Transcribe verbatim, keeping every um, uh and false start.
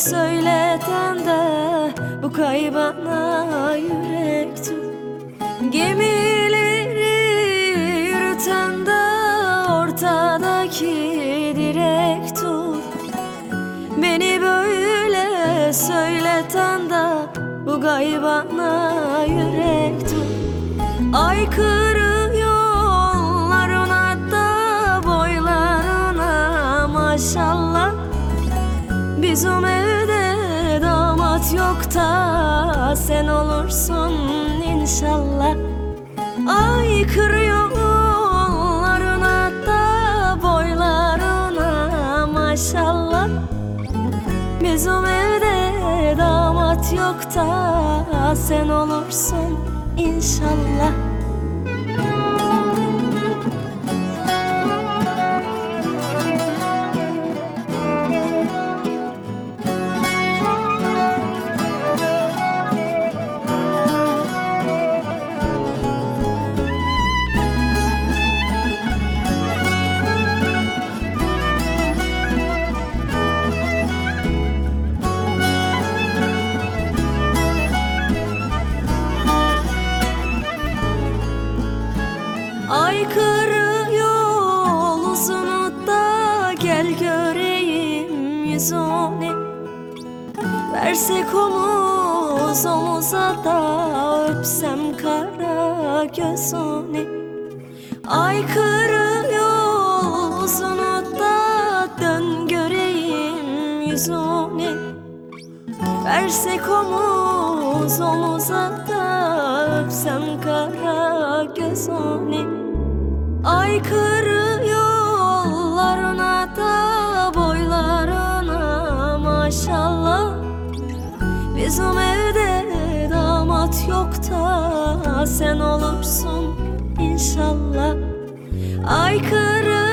söyleten de bu kaybana yürek tut. Gemileri yürüten de ortadaki direk tut. Beni böyle söyleten de bu gaybana yürek tut. Aykırı yollarına da boylarına maşallah. Bizim evde damat yok da sen olursun inşallah. Aykırı yollarına da boylarına maşallah. Bizim evde damat yok da sen olursun inşallah. Aykırı yol uzunu da gel göreyim yüzünü. Versek omuz omuza da öpsem kara gözünü. Aykırı yol uzunu da dön göreyim yüzünü. Versek omuz omuza da öpsem kara gözünü. Aykırı yollarına da boylarına maşallah. Bizim evde damat yok da sen olursun inşallah. Aykırı